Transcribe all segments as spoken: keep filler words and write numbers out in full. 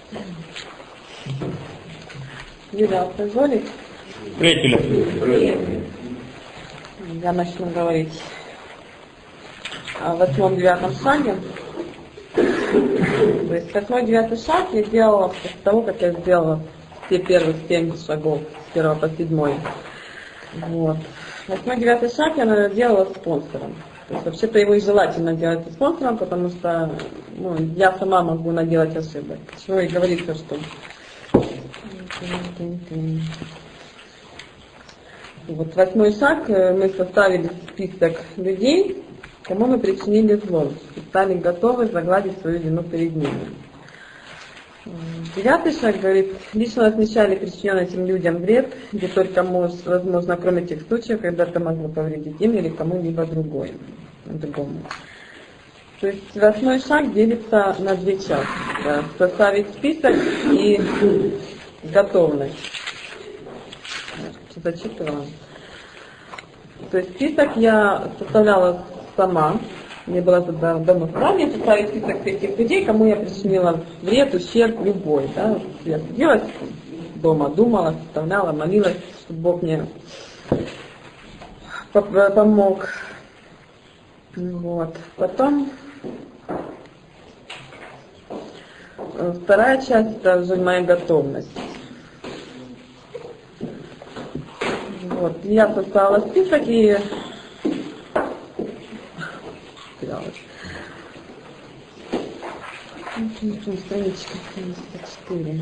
Юля, позволит? Приятели. Я начну говорить о восьмом-девятом шаге. То есть восьмой-девятый шаг я делала после того, как я сделала все первых семь шагов с первого по седьмой. Вот. Восьмой-девятый шаг я, наверное, делала с спонсором. То есть вообще-то его и желательно делать со спонсором, потому что ну, я сама могу наделать ошибок. Почему и говорится, что... Вот восьмой шаг, мы составили список людей, кому мы причинили зло, и стали готовы загладить свою вину перед ними. Девятый шаг говорит, лично отмечали причиненный этим людям вред, где только может, возможно, кроме тех случаев, когда это могло повредить им или кому-либо другой, другому. То есть восьмой шаг делится на две части. Да, составить список и готовность. Зачитывала. То есть список я составляла сама. Мне было дано задание составить список этих людей, кому я причинила вред, ущерб любой. Да. Я сидела дома, думала, составляла, молилась, чтобы Бог мне помог. Вот. Потом вторая часть — это уже моя готовность. Вот. Я составила список и страничка семьдесят четыре.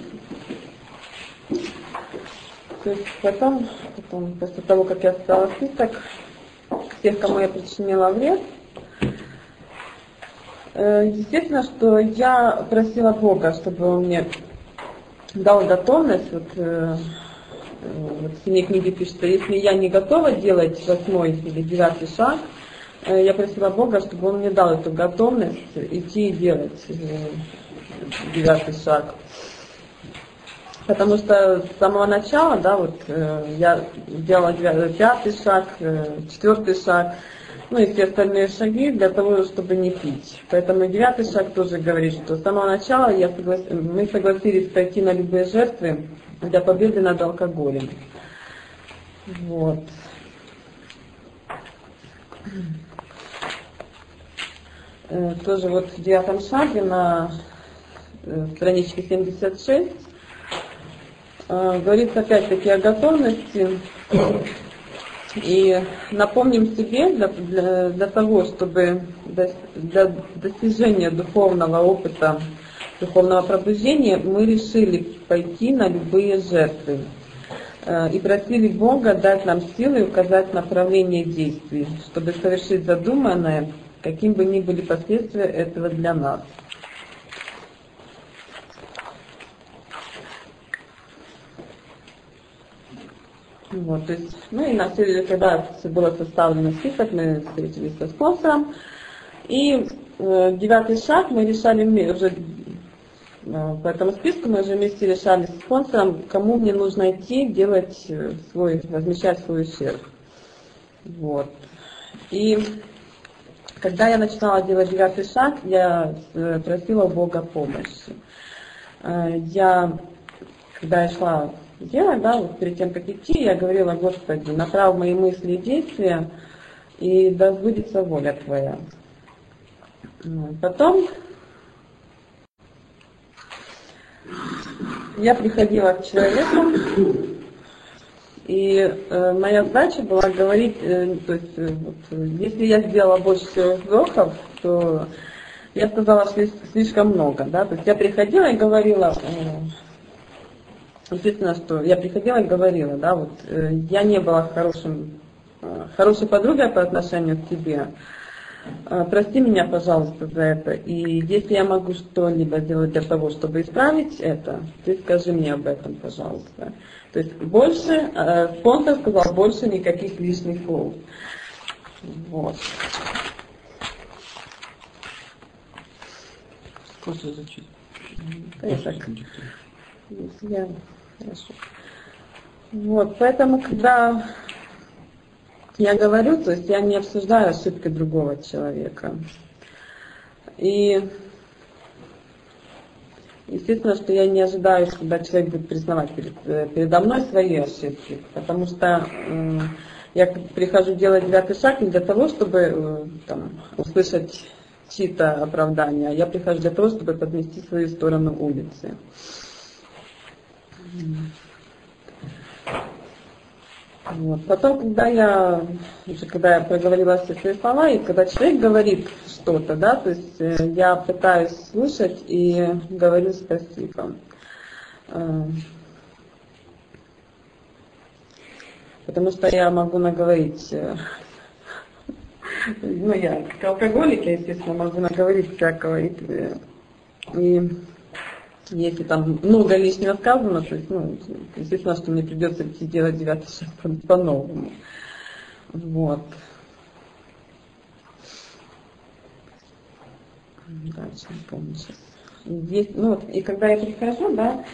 То есть потом, потом, после того, как я составила список тех, кому я причинила вред, естественно, что я просила Бога, чтобы Он мне дал готовность. Вот, вот в синей книге пишется, если я не готова делать восьмой или девятый шаг, я просила Бога, чтобы Он мне дал эту готовность идти и делать девятый шаг. Потому что с самого начала, да, вот я делала пятый шаг, четвертый шаг, ну и все остальные шаги для того, чтобы не пить. Поэтому девятый шаг тоже говорит, что с самого начала я соглас... мы согласились пойти на любые жертвы для победы над алкоголем. Вот. Тоже вот в девятом шаге на страничке семьдесят шесть говорится опять-таки о готовности. И напомним себе, для, для, для того, чтобы для достижения духовного опыта, духовного пробуждения, мы решили пойти на любые жертвы. И просили Бога дать нам силы и указать направление действий, чтобы совершить задуманное, каким бы ни были последствия этого для нас. Вот, то есть, ну и на следующий, когда было составлено список, мы встретились со спонсором. И э, девятый шаг мы решали уже э, по этому списку, мы уже вместе решали с спонсором, кому мне нужно идти делать свой, возмещать свой ущерб. Вот. И когда я начинала делать девятый шаг, я э, просила у Бога помощи. Э, я, когда я шла делать, да, вот перед тем, как идти, я говорила: Господи, направь мои мысли и действия, и да сбудется воля Твоя. Потом я приходила к человеку, и э, моя задача была говорить, э, то есть, э, вот, если я сделала больше всего вздохов, то я сказала слишком много, да, то есть я приходила и говорила, э, естественно, что я приходила и говорила, да, вот э, я не была хорошим, э, хорошей подругой по отношению к тебе. Э, прости меня, пожалуйста, за это. И если я могу что-либо сделать для того, чтобы исправить это, ты скажи мне об этом, пожалуйста. То есть больше, э, спонсор сказал, больше никаких лишних слов. Вот. Просто зачем? Я так. Если я... Хорошо. Вот, поэтому, когда я говорю, то есть я не обсуждаю ошибки другого человека. И Естественно, что я не ожидаю, когда человек будет признавать перед, передо мной свои ошибки, потому что э, я прихожу делать девятый шаг не для того, чтобы э, там, услышать чьи-то оправдания, я прихожу для того, чтобы поднести свою сторону улицы. Вот. Потом, когда я, уже когда я проговорила все свои слова, и когда человек говорит что-то, да, то есть э, я пытаюсь слушать и говорю спасибо. Э, потому что я могу наговорить, э, ну я как алкоголик, я, естественно, могу наговорить всякого, и, и если там много лишнего сказано, то есть, ну, естественно, что мне придется идти делать девятый шаг по-новому. Вот. Дальше не помню сейчас. Есть, ну, вот, и когда я прихожу, да,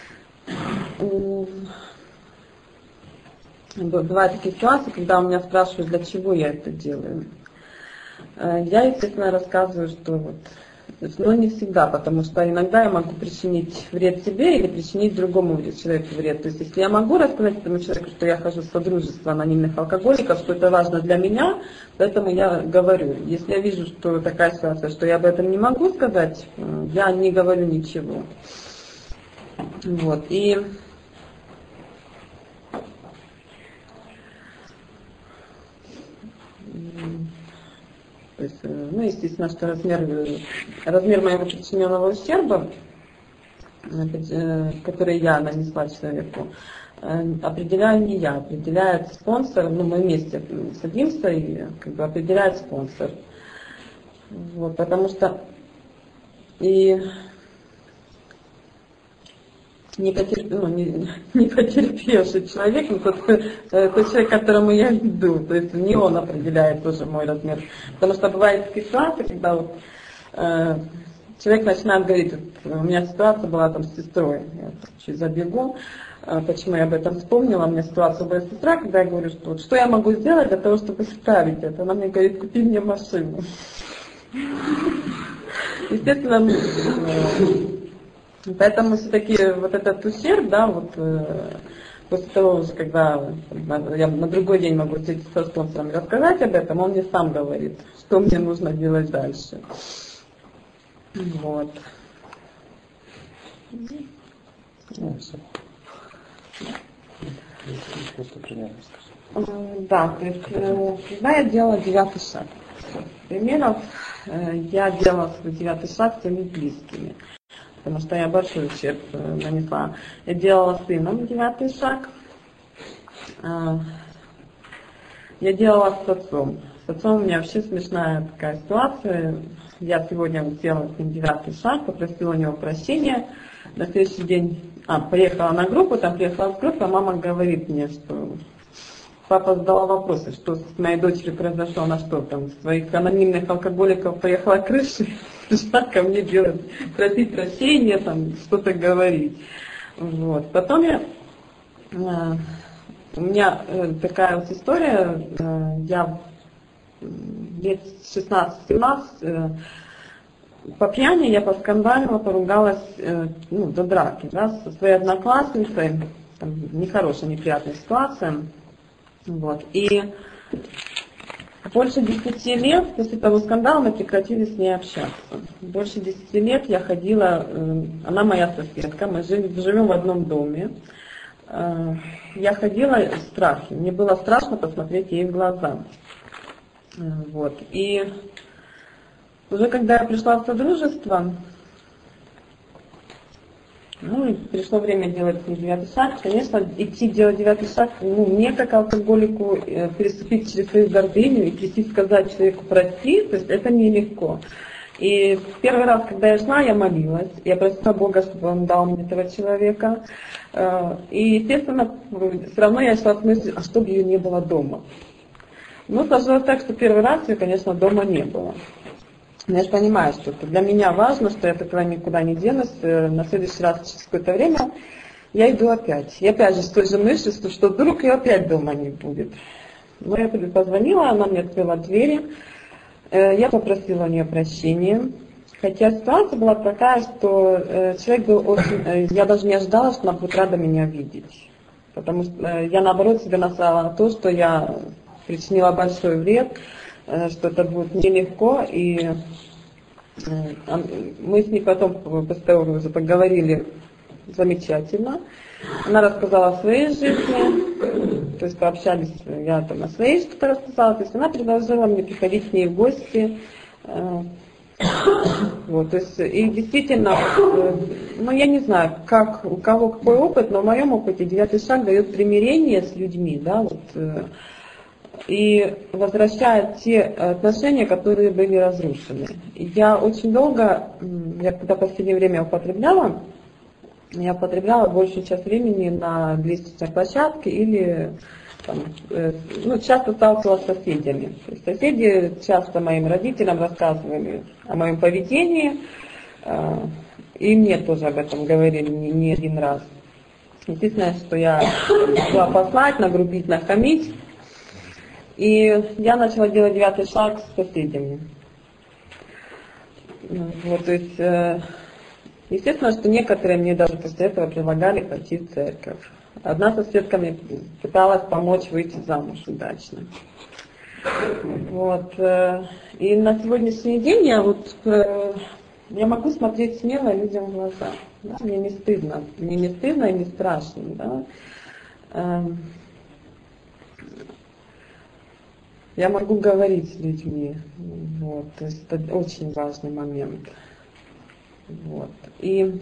бывают такие ситуации, когда у меня спрашивают, для чего я это делаю. Я, естественно, рассказываю, что вот, но не всегда, потому что иногда я могу причинить вред себе или причинить другому человеку вред. То есть если я могу рассказать этому человеку, что я хожу в содружество анонимных алкоголиков, что это важно для меня, поэтому я говорю. Если я вижу, что такая ситуация, что я об этом не могу сказать, я не говорю ничего. Вот. И То есть, ну, естественно, что размер, размер моего причиненного ущерба, который я нанесла человеку, определяю не я, определяет спонсор. Ну, мы вместе садимся и как бы определяет спонсор. Вот, потому что и не, потерп, ну, не, не потерпевший человек, ну, тот, тот человек, которому я иду, то есть не он определяет тоже мой размер. Потому что бывает такие ситуации, когда вот, э, человек начинает говорить, вот, у меня ситуация была там с сестрой, я чуть забегу, э, почему я об этом вспомнила, у меня ситуация была с сестрой, когда я говорю, что вот, что я могу сделать для того, чтобы исправить это. Она мне говорит, купи мне машину. Естественно, поэтому все-таки вот этот ущерб, да, вот э, после того уже, когда на, я на другой день могу встретиться со спонсором и рассказать об этом, он мне сам говорит, что мне нужно делать дальше. Вот. Да, то есть, э, когда я делала девятый шаг, примеров э, я делала свой девятый шаг с своими близкими. Потому что я большой ущерб нанесла. Я делала с сыном девятый шаг. Я делала с отцом. С отцом у меня вообще смешная такая ситуация. Я сегодня сделала с ним девятый шаг, попросила у него прощения. На следующий день, а, поехала на группу, там приехала в группу, а мама говорит мне, что папа задала вопросы, что с моей дочерью произошло, она что там, своих анонимных алкоголиков поехала крышей, пришла ко мне делать, просить прощения, там, что-то говорить. Вот. Потом я, э, у меня э, такая вот история, э, я лет шестнадцать-семнадцать, э, по пьяни я поскандалила, поругалась э, ну, до драки, да, со своей одноклассницей, там, нехорошая, неприятная ситуация. Вот. И больше десяти лет после того скандала мы прекратили с ней общаться. Больше десяти лет я ходила, она моя соседка, мы живем в одном доме. Я ходила в страхе, мне было страшно посмотреть ей в глаза. Вот. И уже когда я пришла в содружество, ну и пришло время делать девятый шаг. Конечно, идти делать девятый шаг, ну, мне как алкоголику э, переступить через свою гордыню и прийти сказать человеку прости, то есть это нелегко. И первый раз, когда я шла, я молилась, я просила Бога, чтобы Он дал мне этого человека. Э, и, естественно, все равно я шла с мыслью, а чтобы ее не было дома. Ну, сложилось так, что первый раз ее, конечно, дома не было. Но я же понимаю, что это для меня важно, что я от этого никуда не денусь. На следующий раз, через какое-то время, я иду опять. И опять же с той же мыслью, что, что вдруг ее опять дома не будет. Но я позвонила, она мне открыла двери. Я попросила у нее прощения. Хотя ситуация была такая, что э, человек был очень... Э, я даже не ожидала, что она будет рада меня видеть. Потому что э, я, наоборот, себе наслала на то, что я причинила большой вред, э, что это будет нелегко. И э, мы с ней потом, после того, как уже поговорили замечательно, она рассказала о своей жизни, то есть пообщались, я там о своей что-то рассказала, то есть она предложила мне приходить к ней в гости. Вот, то есть, и действительно, ну я не знаю, как, у кого какой опыт, но в моем опыте девятый шаг дает примирение с людьми, да, вот, и возвращает те отношения, которые были разрушены. Я очень долго, я когда в последнее время употребляла, я употребляла большую часть времени на лестничной площадке или там, э, ну, часто сталкивалась с соседями. То есть соседи часто моим родителям рассказывали о моем поведении, э, и мне тоже об этом говорили не, не один раз. Естественно, что я могла послать, нагрубить, нахамить, и я начала делать девятый шаг с соседями. Вот, то есть... Э, Естественно, что некоторые мне даже после этого предлагали пойти в церковь. Одна соседка мне пыталась помочь выйти замуж удачно. Вот. И на сегодняшний день я вот я могу смотреть смело людям в глаза. Да? Мне не стыдно. Мне не стыдно и не страшно. Да? Я могу говорить с людьми. Вот. То есть это очень важный момент. Вот. И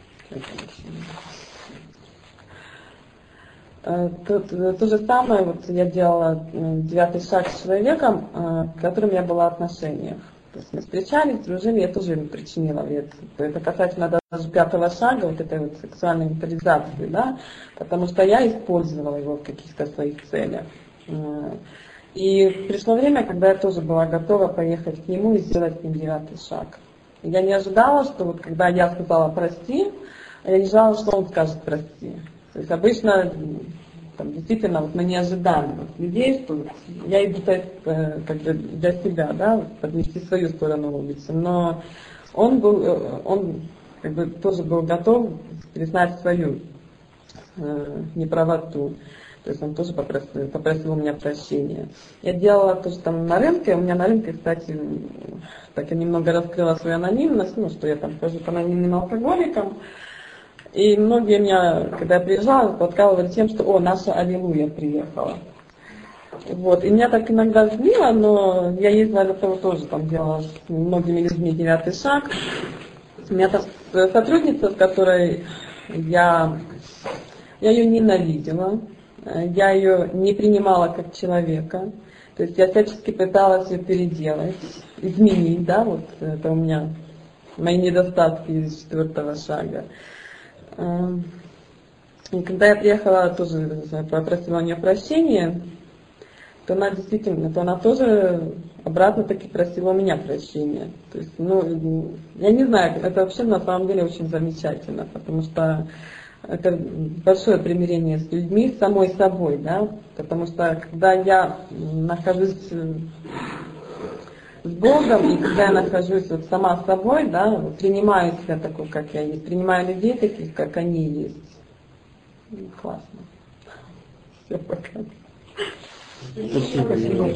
то, то, то же самое вот я делала девятый шаг с человеком, с которым я была в отношениях. То есть мы встречались, дружили, я тоже ему причинила вред. Это касательно даже пятого шага, вот этой вот сексуальной ментализации, да, потому что я использовала его в каких-то своих целях. И пришло время, когда я тоже была готова поехать к нему и сделать с ним девятый шаг. Я не ожидала, что вот когда я сказала «прости», я не ожидала, что он скажет «прости». То есть обычно там, действительно вот мы не ожидаем от людей, что вот, я иду э, как бы для себя, да, поднести свою сторону улицы. Но он был, он как бы тоже был готов признать свою э, неправоту. То есть он тоже попросил, попросил у меня прощения. Я делала тоже там на рынке. У меня на рынке, кстати, так я немного раскрыла свою анонимность, ну, что я там хожу по анонимным алкоголикам. И многие меня, когда я приезжала, подкалывали тем, что «О, наша Аллилуйя приехала». Вот. И меня так иногда злило, но я ездила для того тоже, там делала с многими людьми девятый шаг. У меня там сотрудница, с которой я, я ее ненавидела. Я ее не принимала как человека, то есть я всячески пыталась ее переделать, изменить, да, вот это у меня мои недостатки из четвертого шага. И когда я приехала, тоже попросила у нее прощения, то она действительно, то она тоже обратно таки просила у меня прощения. То есть, ну, я не знаю, это вообще на самом деле очень замечательно, потому что это большое примирение с людьми, с самой собой, да, потому что когда я нахожусь с Богом, и когда я нахожусь вот сама с собой, да, принимаю себя такой, как я есть, принимаю людей таких, как они есть. Ну, классно. Все, пока. Спасибо.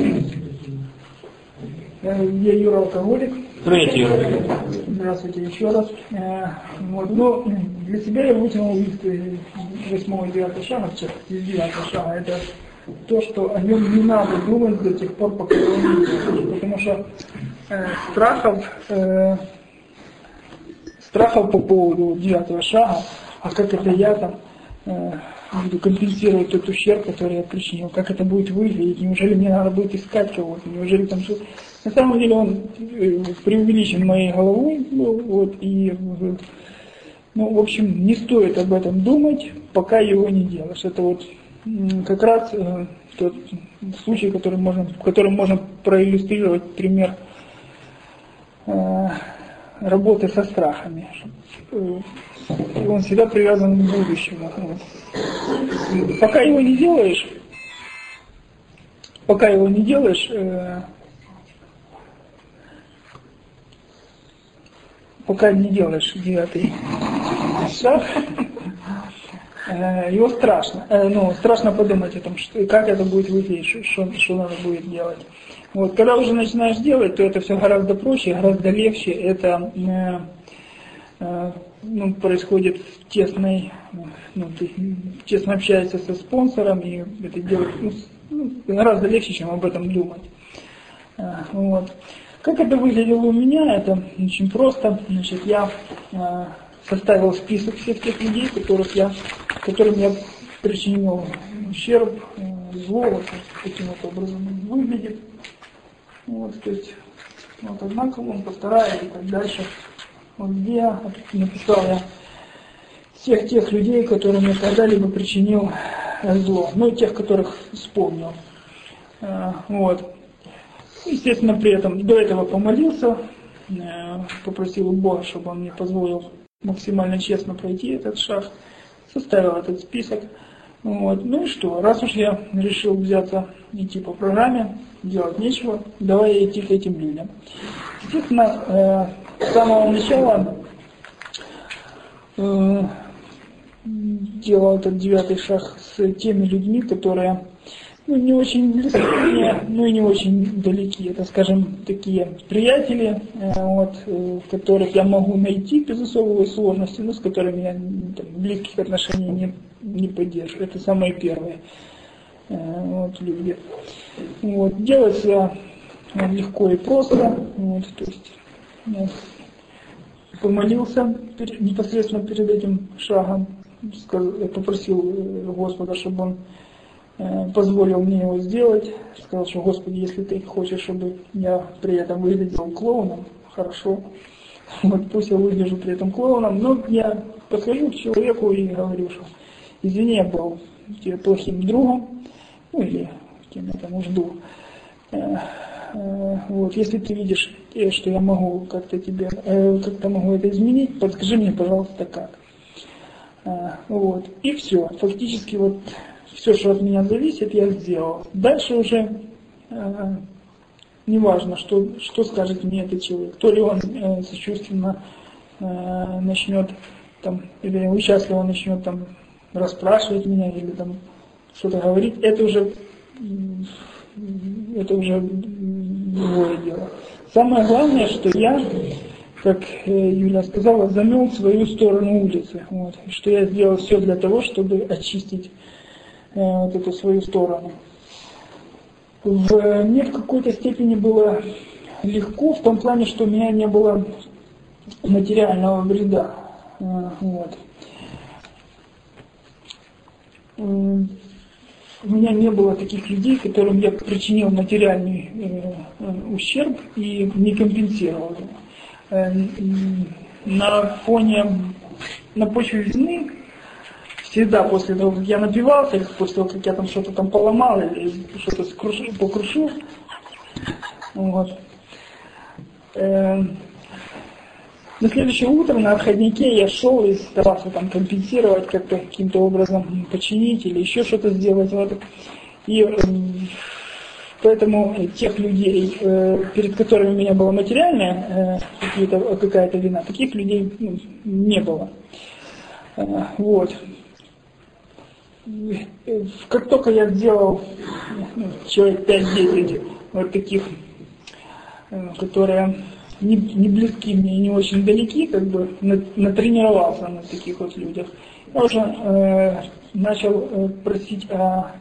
Я Юра Алкоголик. Привет, Юра. Здравствуйте еще раз. Вот, ну, для себя я вытянул из восьмого и девятого шага, в частности, из девятого шага, это то, что о нем не надо думать до тех пор, пока его не делаешь. Потому что э, страхов, э, страхов по поводу девятого шага, а как это я там э, буду компенсировать тот ущерб, который я причинил, как это будет выглядеть, неужели мне надо будет искать кого-то, неужели там что-то. На самом деле он преувеличен моей головой, вот, и, ну, в общем, не стоит об этом думать, пока его не делаешь. Это вот как раз э, тот случай, который можно, в котором можно проиллюстрировать пример э, работы со страхами. Он всегда привязан к будущему. Пока его не делаешь, пока его не делаешь, э, пока не делаешь девятый шаг, его страшно. Ну, страшно подумать о том, что, как это будет выглядеть, что, что надо будет делать. Вот, когда уже начинаешь делать, то это все гораздо проще, гораздо легче. Это э, э, ну, происходит в тесной, ну, ты тесно общаешься со спонсором, и это делать ну, гораздо легче, чем об этом думать. Э, вот. Как это выглядело у меня, это очень просто. Значит, я э, составил список всех тех людей, которых я, которым я причинил ущерб, э, зло, вот таким вот образом выглядит. Вот, то есть, вот одна колонка, вторая и так дальше. Вот где я написал я всех тех людей, которым я когда-либо причинил зло. Ну и тех, которых вспомнил. А, вот. Естественно, при этом до этого помолился, попросил у Бога, чтобы он мне позволил максимально честно пройти этот шаг. Составил этот список. Вот. Ну и что, раз уж я решил взяться идти по программе, делать нечего, давай идти к этим людям. Естественно, э, с самого начала э, делал этот девятый шаг с теми людьми, которые ну, не очень близки мне, ну и не очень далеки. Это, скажем, такие приятели, э, вот, э, которых я могу найти без особой сложности, но с которыми я там, близких отношений не, не поддерживаю. Это самые первые э, вот, люди. Вот, делается э, легко и просто. Вот, то есть, я помолился перед, непосредственно перед этим шагом, сказал, попросил Господа, чтобы он позволил мне его сделать, сказал, что Господи, если ты хочешь, чтобы я при этом выглядел клоуном, хорошо, вот пусть я выгляжу при этом клоуном, но я подхожу к человеку и говорю, что извини, я был тебе плохим другом, ну или кем я там жду. Вот, если ты видишь, что я могу как-то тебе, как-то могу это изменить, подскажи мне, пожалуйста, как. Вот, и все, фактически вот все, что от меня зависит, я сделал. Дальше уже э, не важно, что, что скажет мне этот человек. То ли он э, сочувственно э, начнет, там, или участливо начнет там, расспрашивать меня, или там что-то говорить. Это уже, это уже другое дело. Самое главное, что я, как Юля сказала, замел свою сторону улицы. Вот, что я сделал все для того, чтобы очистить вот эту свою сторону. В, мне в какой-то степени было легко, в том плане, что у меня не было материального вреда. Вот. У меня не было таких людей, которым я причинил материальный э, ущерб и не компенсировал его. Э, на фоне, на почве вины, всегда после того, как я напивался, или после того, как я там что-то там поломал, или что-то скрушил, покрушил, вот. Э, на следующее утро на отходнике я шел и старался там компенсировать, как-то каким-то образом починить или еще что-то сделать. Вот. И э, поэтому тех людей, э, перед которыми у меня была материальная э, какая-то вина, таких людей ну, не было. Э, вот. Как только я сделал ну, человек пять-десять вот таких, которые не, не близки мне и не очень далеки, как бы натренировался на таких вот людях, я уже э, начал э, просить, о,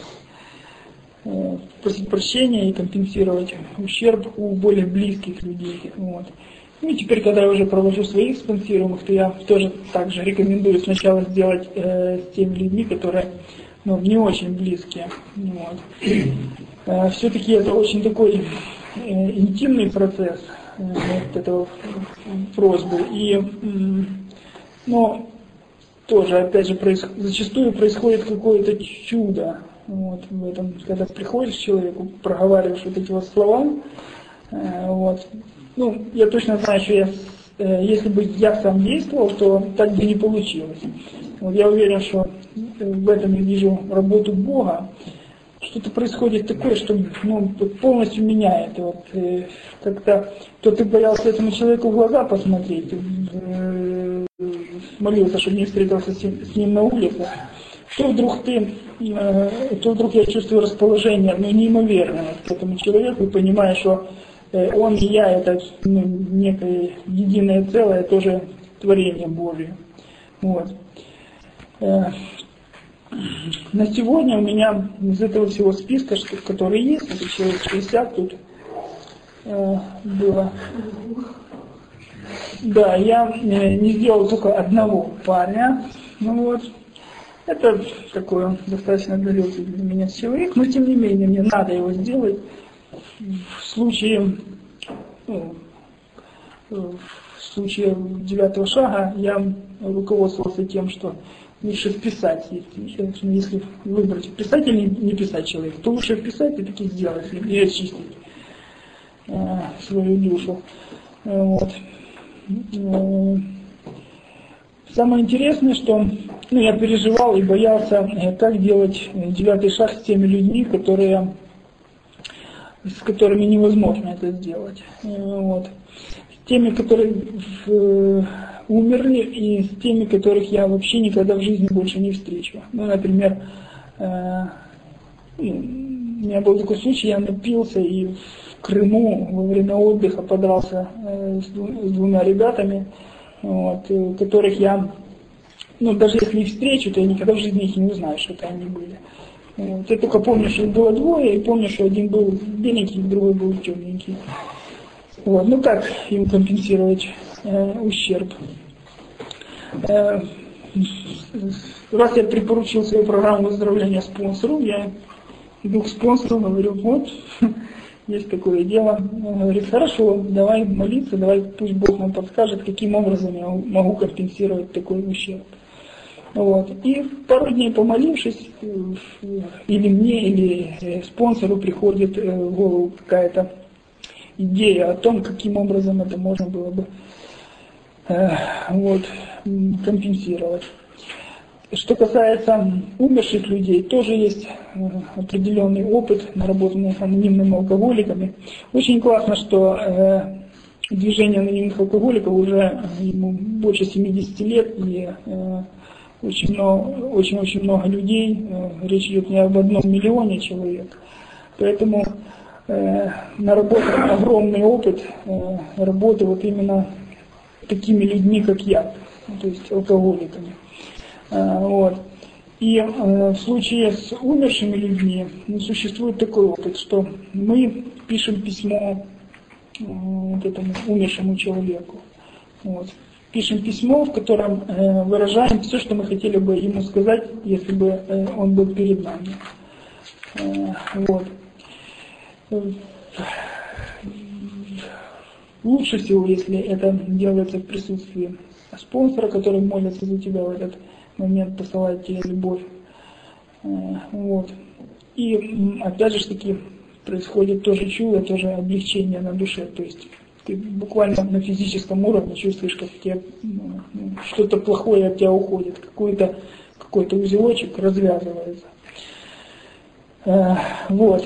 э, просить прощения и компенсировать ущерб у более близких людей. Вот. Ну и теперь, когда я уже провожу своих спонсируемых, то я тоже также рекомендую сначала сделать э, с теми людьми, которые ну, не очень близкие. Вот. Э, все-таки это очень такой э, интимный процесс э, вот этого просьбы. И, э, но тоже, опять же, проис... зачастую происходит какое-то чудо. Вот, в этом, когда приходишь к человеку, проговариваешь вот эти вот слова, э, вот. Ну, я точно знаю, что я, э, если бы я сам действовал, то так бы не получилось. Вот я уверен, что в этом я вижу работу Бога. что-то происходит такое, что ну, полностью меняет. Вот, э, как-то то ты боялся этому человеку в глаза посмотреть, э, молился, чтобы не встретился с ним, с ним на улице, то вдруг ты, э, то вдруг я чувствую расположение, ну, неимоверное к этому человеку, и понимаю, что э, он и я это ну, некое единое целое, тоже творение Божие. Вот. Э, На сегодня у меня из этого всего списка, что, который есть, это человек шестьдесят тут э, было. Да, я э, не сделал только одного парня. Ну вот. Это такой достаточно далекий для меня человек, но тем не менее мне надо его сделать. В случае, ну, в случае девятого шага я руководствовался тем, что лучше вписать, если, если выбрать писать или не писать человека, то лучше вписать и таки сделать, и очистить э, свою душу. Вот. Самое интересное, что ну, я переживал и боялся, как делать девятый шаг с теми людьми, которые, с которыми невозможно это сделать. Вот. С теми, которые в, умерли, и с теми, которых я вообще никогда в жизни больше не встречу. Ну, например, э, у меня был такой случай, я напился и в Крыму во время отдыха подрался э, с, дву- с двумя ребятами, вот, э, которых я, ну, даже если и встречу, то я никогда в жизни их не узнаю, что это они были. Вот. Я только помню, что их было двое, и помню, что один был беленький, другой был темненький. Вот. Ну, как им компенсировать э, ущерб? Э, раз я припоручил свою программу выздоровления спонсору, я иду к спонсору, говорю, вот, есть такое дело. Он говорит, хорошо, давай молиться, давай пусть Бог нам подскажет, каким образом я могу компенсировать такой ущерб. Вот. И пару дней помолившись, или мне, или спонсору приходит в голову какая-то идея о том, каким образом это можно было бы э, вот, компенсировать. Что касается умерших людей, тоже есть э, определенный опыт, наработанный анонимными алкоголиками. Очень классно, что э, движение анонимных алкоголиков уже ему больше семидесяти лет, и э, очень много, очень-очень много людей, э, речь идет не об одном миллионе человек. Поэтому наработан огромный опыт э, работы вот именно такими людьми, как я, то есть алкоголиками. Э, вот. И э, в случае с умершими людьми ну, существует такой опыт, что мы пишем письмо э, вот этому умершему человеку. Вот. Пишем письмо, в котором э, выражаем все, что мы хотели бы ему сказать, если бы э, он был перед нами. Э, вот. Лучше всего, если это делается в присутствии спонсора, который молится за тебя в этот момент, посылает тебе любовь. Вот. И опять же таки происходит тоже чудо, тоже облегчение на душе. То есть ты буквально на физическом уровне чувствуешь, как тебе ну, что-то плохое от тебя уходит, какой-то какой-то узелочек развязывается. Вот.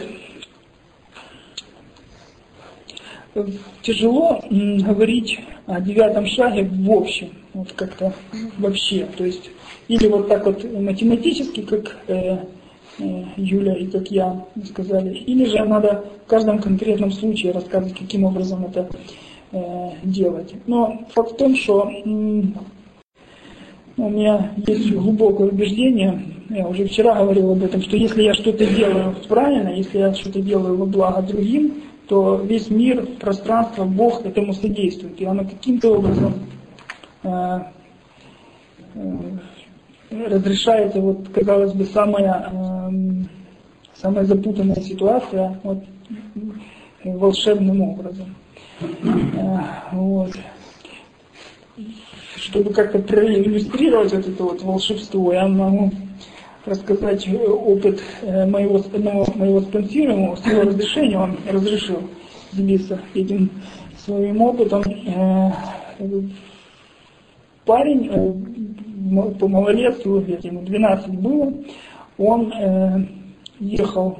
Тяжело м, говорить о девятом шаге в общем, вот как-то вообще, то есть или вот так вот математически, как э, э, Юля и как я сказали, или же надо в каждом конкретном случае рассказывать, каким образом это э, делать. Но факт в том, что м, у меня есть глубокое убеждение, я уже вчера говорил об этом, что если я что-то делаю правильно, если я что-то делаю во благо другим, то весь мир, пространство, Бог этому содействует. И оно каким-то образом э, э, разрешается, вот, казалось бы, самая, э, самая запутанная ситуация вот, волшебным образом. Э, вот. Чтобы как-то проиллюстрировать вот это вот волшебство, я могу рассказать опыт моего, одного моего спонсируемого, с его разрешения, он разрешил делиться этим своим опытом. Парень по малолетству, ему двенадцать было, он ехал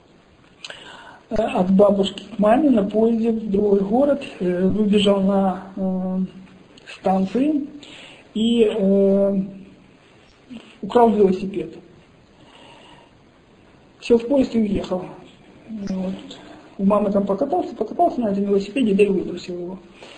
от бабушки к маме на поезде в другой город, выбежал на э, станции и э, украл велосипед. Сел в поезд и уехал. Вот. У мамы там покатался, покатался на этом велосипеде, да и выбросил его.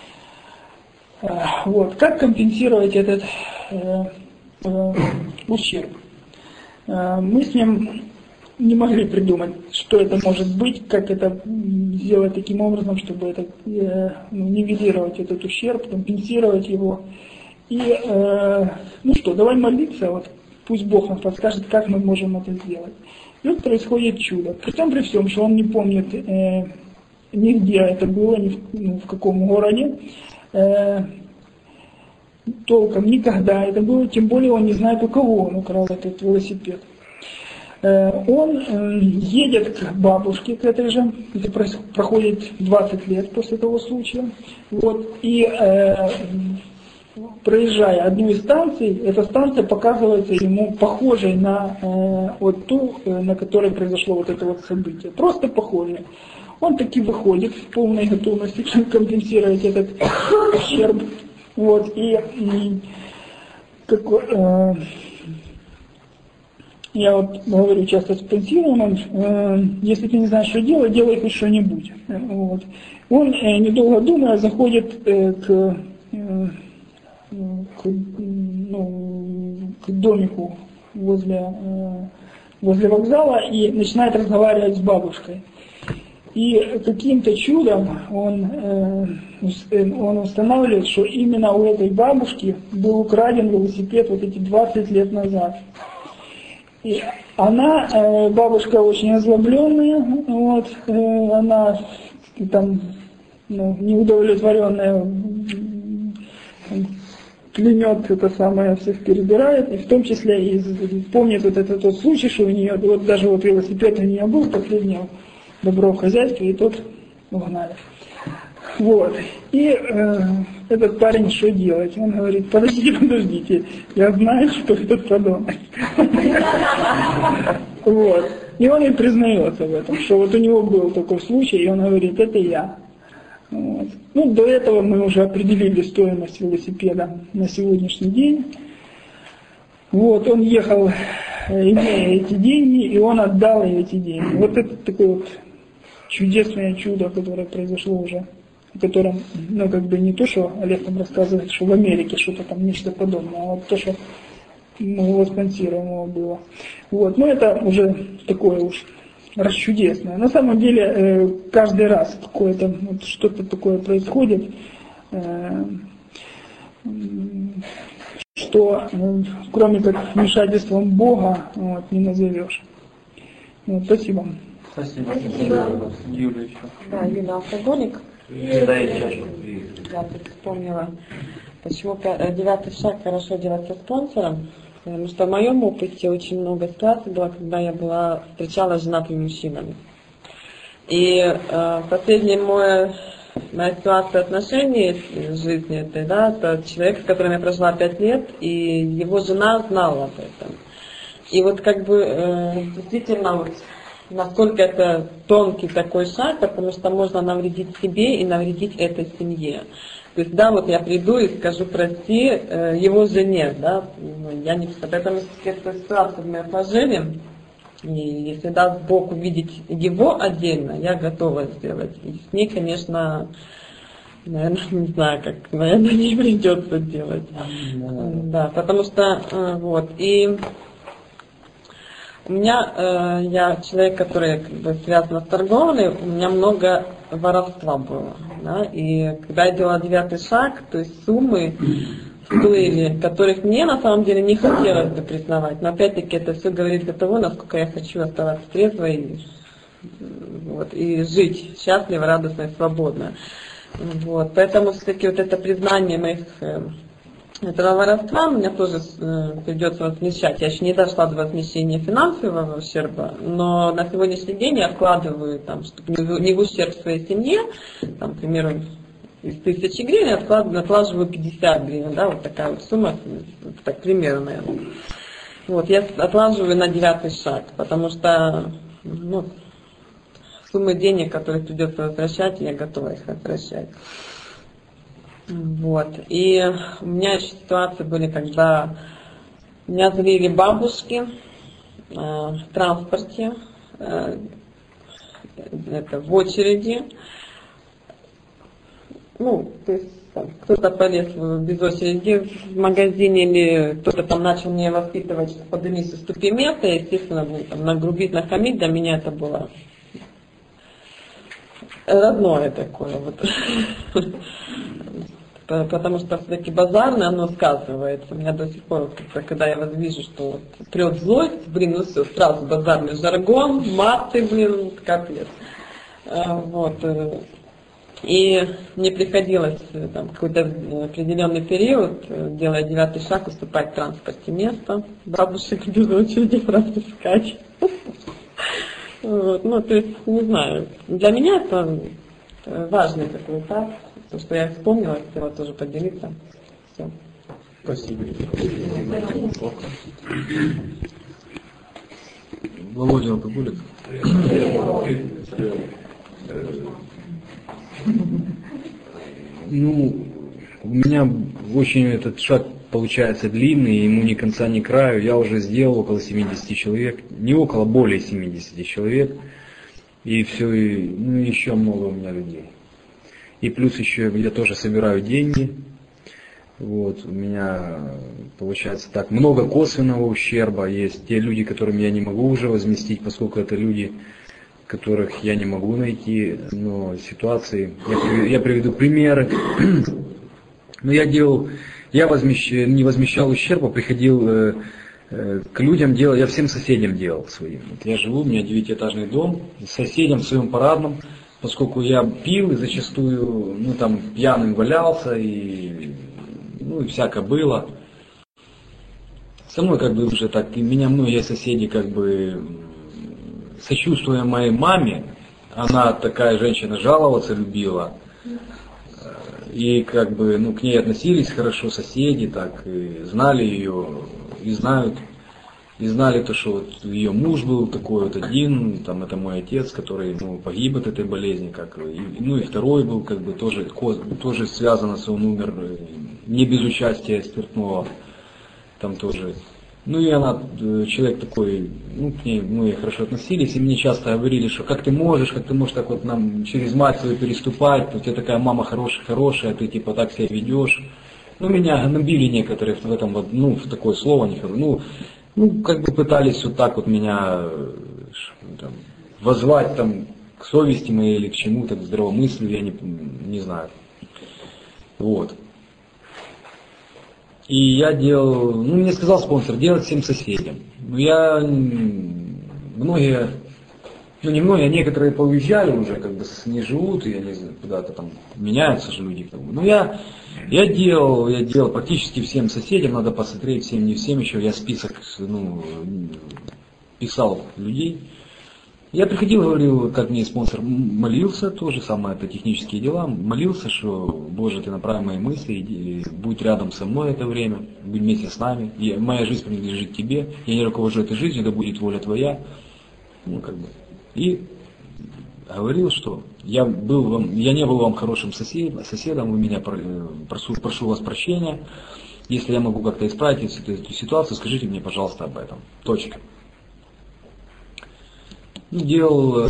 Вот. Как компенсировать этот э, э, ущерб? Э, мы с ним не могли придумать, что это может быть, как это сделать таким образом, чтобы это, э, ну, нивелировать этот ущерб, компенсировать его. И, э, ну что, давай молиться, вот, пусть Бог нам подскажет, как мы можем это сделать. И вот происходит чудо. При том, при всем, что он не помнит э, нигде это было, ни в, ну, в каком городе, э, толком никогда это было, тем более он не знает, у кого он украл этот велосипед. Он едет к бабушке, к этой же, где проходит двадцать лет после того случая. Вот, и э, проезжая одну из станций, эта станция показывается ему похожей на э, вот ту, на которой произошло вот это вот событие. Просто похожей. Он таки выходит в полной готовности компенсировать этот ущерб. Вот, и, и как, э, я вот говорю часто с пенсионером, э, если ты не знаешь, что делать, делай хоть что-нибудь. Вот. Он, э, недолго думая, заходит э, к, э, к, ну, к домику возле, э, возле вокзала и начинает разговаривать с бабушкой. И каким-то чудом он, э, он устанавливает, что именно у этой бабушки был украден велосипед вот эти двадцать лет назад. И она, э, бабушка очень озлобленная, вот, э, она там, ну, неудовлетворенная, клянет это самое, всех перебирает, и в том числе и помнит вот этот тот случай, что у нее, вот даже вот велосипед у нее был, последнего добро в хозяйстве, и тот угнали. Вот. И э, этот парень что делать? Он говорит: подождите, подождите, я знаю, что этот подонок. Вот. И он и признается в этом, что вот у него был такой случай, и он говорит: это я. Вот. Ну, до этого мы уже определили стоимость велосипеда на сегодняшний день. Вот, он ехал, имея эти деньги, и он отдал ей эти деньги. Вот это такое вот чудесное чудо, которое произошло уже, о котором, ну, как бы не то, что Олег там рассказывает, что в Америке что-то там, нечто подобное, а вот то, что, ну, его спонсируемого было. Вот, но это уже такое уж расчудесное. На самом деле, каждый раз какое-то, вот, что-то такое происходит, что, кроме как вмешательством Бога, вот, не назовешь. Вот, спасибо. Спасибо. Спасибо. Юля еще. Да, Юля алкоголик. Да, еще. Я тут вспомнила, почему девятый шаг хорошо делать со спонсором. Потому что в моем опыте очень много ситуаций было, когда я была, встречалась с женатыми мужчинами. И э, последняя моя, моя ситуация отношений в жизни этой, да, это человек, с которым я прожила пять лет, и его жена знала об этом. И вот как бы э, действительно вот насколько это тонкий такой шаг, потому что можно навредить себе и навредить этой семье. То есть, да, вот я приду и скажу прости э, его жене, да, я не поэтому эту ситуацию мы отложили, и если даст Бог увидеть его отдельно, я готова сделать. И с ней, конечно, наверное, не знаю, как, наверное, не придется делать. Да, потому что, э, вот, и у меня, э, я человек, который как бы связан с торговлей, у меня много воровства было. Да? И когда я делала девятый шаг, то есть суммы всплыли, которых мне на самом деле не хотелось бы признавать. Но опять-таки это все говорит для того, насколько я хочу оставаться трезвой и, вот, и жить счастливо, радостно и свободно. Вот. Поэтому все-таки вот это признание моих... этого воровства мне тоже э, придется возмещать. Я еще не дошла до возмещения финансового ущерба, но на сегодняшний день я вкладываю, там, чтобы не в ущерб своей семье, там, к примеру, из тысячи гривен я откладываю, отлаживаю пятьдесят гривен, да, вот такая вот сумма, так примерно, наверное. Вот, я отлаживаю на девятый шаг, потому что ну, суммы денег, которые придется возвращать, я готова их возвращать. Вот. И у меня еще ситуации были, когда меня залили бабушки э, в транспорте, э, это, в очереди. Ну, то есть там, кто-то полез без очереди в магазине, или кто-то там начал меня воспитывать, что поднимись и ступи место, и, естественно, ну, там, нагрубить, нахамить, для меня это было родное такое вот. Потому что все-таки базарное, оно сказывается. У меня до сих пор, когда я вот вижу, что вот прет злость, блин, ну все, сразу базарный жаргон, маты, блин, капец. Вот. И мне приходилось там какой-то определенный период, делая девятый шаг, уступать в транспорте место, бабушек без очереди пропускать. Вот. Ну, то есть, не знаю, для меня это важный такой этап. То, что я вспомнила, хотела тоже поделиться. Все. Спасибо. Володя алкоголик. Ну, у меня очень этот шаг получается длинный, ему ни конца, ни краю. Я уже сделал около семидесяти человек, не около, более семидесяти человек. И все, и, ну, еще много у меня людей. И плюс еще я тоже собираю деньги. Вот, у меня получается так, много косвенного ущерба. Есть те люди, которым я не могу уже возместить, поскольку это люди, которых я не могу найти. Но ситуации, я, я приведу примеры. Но я делал, я возмещ, не возмещал ущерба, приходил э, э, к людям, делал, я всем соседям делал своим. Вот я живу, у меня девятиэтажный дом, соседям в своем парадном. Поскольку я пил и зачастую, ну там пьяным валялся и, ну и всякое было. Со мной как бы уже так, и меня многие соседи как бы, сочувствуя моей маме, она такая женщина, жаловаться любила. И как бы, ну к ней относились хорошо соседи, так и знали ее, и знают. И знали то, что вот ее муж был такой вот один, там это мой отец, который ну, погиб от этой болезни, как, и, ну и второй был как бы тоже, тоже связано, что он умер не без участия спиртного, там тоже. Ну и она, человек такой, ну к ней мы хорошо относились, и мне часто говорили, что как ты можешь, как ты можешь так вот нам через мать свою переступать, у тебя такая мама хорошая, хорошая, ты типа так себя ведешь. Ну меня гнобили некоторые в этом вот, ну в такое слово не говорю, ну Ну, как бы пытались вот так вот меня там, воззвать там, к совести моей или к чему-то, к здравомыслию, я не, не знаю. Вот. И я делал, ну, мне сказал спонсор, делать всем соседям. Ну, я, многие, ну, не многие, а некоторые поуезжали уже, как бы не живут, и они куда-то там меняются же люди, как бы. Ну, я... Я делал, я делал практически всем соседям, надо посмотреть, всем, не всем еще, я список, ну, писал людей. Я приходил, говорил, как мне спонсор, молился, то же самое, это технические дела, молился, что, Боже, ты направь мои мысли, и будь рядом со мной это время, будь вместе с нами, и моя жизнь принадлежит тебе, я не руковожу этой жизнью, да будет воля твоя. Ну, как бы, и говорил, что я, был вам, я не был вам хорошим сосед, соседом, вы меня прошу, прошу вас прощения. Если я могу как-то исправить эту, эту ситуацию, скажите мне, пожалуйста, об этом. Точка. Делал,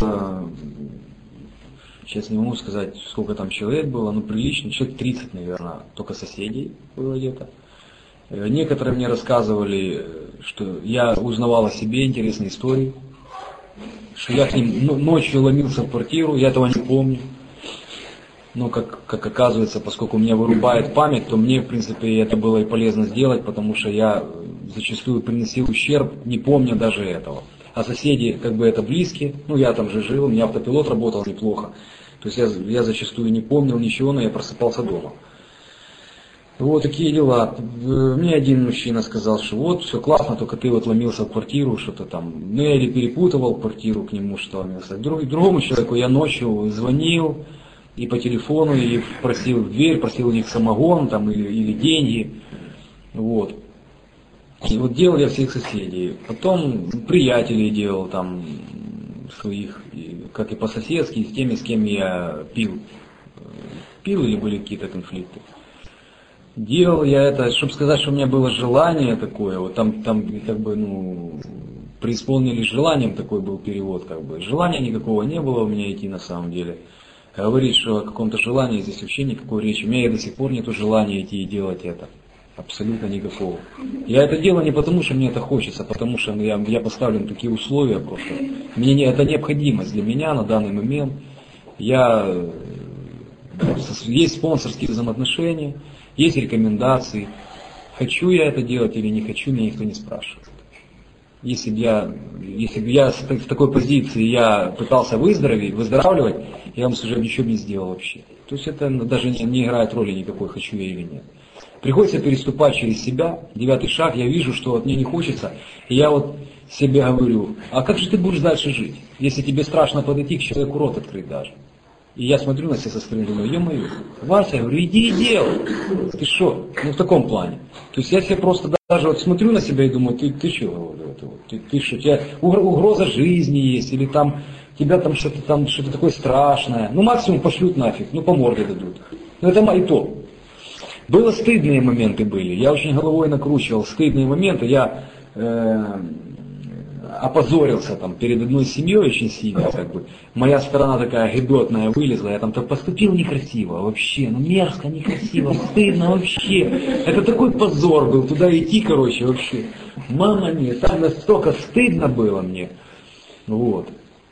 сейчас не могу сказать, сколько там человек было, но прилично, человек тридцать, наверное, только соседей было где-то. Некоторые мне рассказывали, что я узнавал о себе интересные истории, что я к ним ночью ломился в квартиру, я этого не помню. Но как, как оказывается, поскольку меня вырубает память, то мне, в принципе, это было и полезно сделать, потому что я зачастую приносил ущерб, не помня даже этого. А соседи, как бы это близкие, ну я там же жил, у меня автопилот работал неплохо. То есть я, я зачастую не помнил ничего, но я просыпался дома. Вот такие дела. Мне один мужчина сказал, что вот, все классно, только ты вот ломился в квартиру, что-то там. Ну я или перепутывал квартиру к нему, что ломился. Друг, другому человеку я ночью звонил и по телефону, и просил в дверь, просил у них самогон там, или, или деньги. Вот. И вот делал я всех соседей. Потом приятелей делал там своих, как и по-соседски, с теми, с кем я пил. Пил или были какие-то конфликты. Делал я это, чтобы сказать, что у меня было желание такое, вот там, там как бы, ну, преисполнились желанием, такой был перевод, как бы. Желания никакого не было у меня идти на самом деле. Говорить, что о каком-то желании здесь вообще никакой речи. У меня и до сих пор нету желания идти и делать это. Абсолютно никакого. Я это делаю не потому, что мне это хочется, а потому что я, я поставлен такие условия просто. Мне не, это необходимость для меня на данный момент. Я, есть спонсорские взаимоотношения, есть рекомендации. Хочу я это делать или не хочу, меня никто не спрашивает. Если бы я, если бы я с, с такой позиции я пытался выздороветь, выздоравливать, я вам уже ничего не сделал вообще. То есть это даже не, не играет роли никакой, хочу я или нет. Приходится переступать через себя. Девятый шаг, я вижу, что от мне не хочется. И я вот себе говорю, а как же ты будешь дальше жить, если тебе страшно подойти к человеку, рот открыть даже. И я смотрю на себя со стороны, думаю, ё-моё, Вася, я говорю, иди и делай. Ты что? Ну в таком плане. То есть я себе просто даже вот смотрю на себя и думаю, ты, ты что, ты, ты что, у тебя угроза жизни есть, или там тебя там что-то там что-то такое страшное. Ну максимум пошлют нафиг, ну по морде дадут. Ну это и то. Было стыдные моменты были, я очень головой накручивал, стыдные моменты, я э, опозорился там перед одной семьей очень сильно, как бы. Моя сторона такая гребетная вылезла, я там-то поступил некрасиво вообще, ну мерзко, некрасиво, стыдно вообще. Это такой позор был, туда идти, короче, вообще. Мама нет, там настолько стыдно было мне. Вот.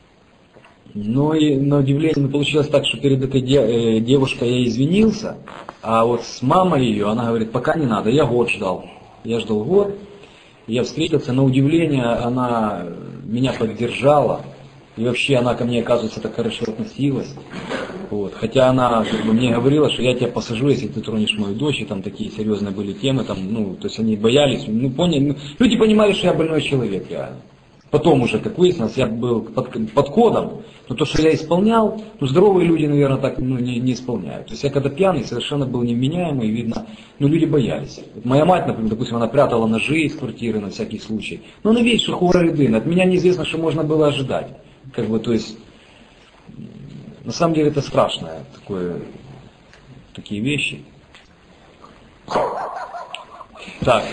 Но и на удивление получилось так, что перед этой де, э, девушкой я извинился, а вот с мамой ее, она говорит, пока не надо, я год ждал. Я ждал год, я встретился, на удивление она меня поддержала, и вообще она ко мне, оказывается, так хорошо относилась. Вот. Хотя она как бы, мне говорила, что я тебя посажу, если ты тронешь мою дочь, и там такие серьезные были темы, там, ну, то есть они боялись, ну, поняли, ну, люди понимали, что я больной человек, реально. Потом уже, как выяснилось, я был под, под кодом, но то, что я исполнял, ну, здоровые люди, наверное, так ну, не, не исполняют. То есть я когда пьяный, совершенно был невменяемый, видно, ну, люди боялись. Вот моя мать, например, допустим, она прятала ножи из квартиры на всякий случай. Но она видит, что хуже ряды, от меня неизвестно, что можно было ожидать. Как бы, то есть, на самом деле это страшное, такое, такие вещи. Так.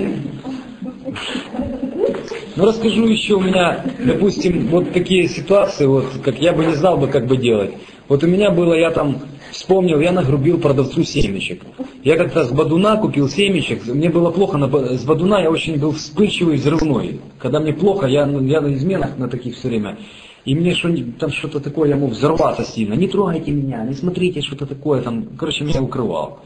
Ну расскажу еще у меня, допустим, вот такие ситуации, вот как я бы не знал бы, как бы делать. Вот у меня было, я там вспомнил, я нагрубил продавцу семечек. Я как-то с Бадуна купил семечек, мне было плохо, на, с Бадуна я очень был вспыльчивый, взрывной. Когда мне плохо, я, я на изменах на таких все время. И мне что, там что-то такое, я мог взорваться сильно. Не трогайте меня, не смотрите, что-то такое там. Короче, меня укрывал.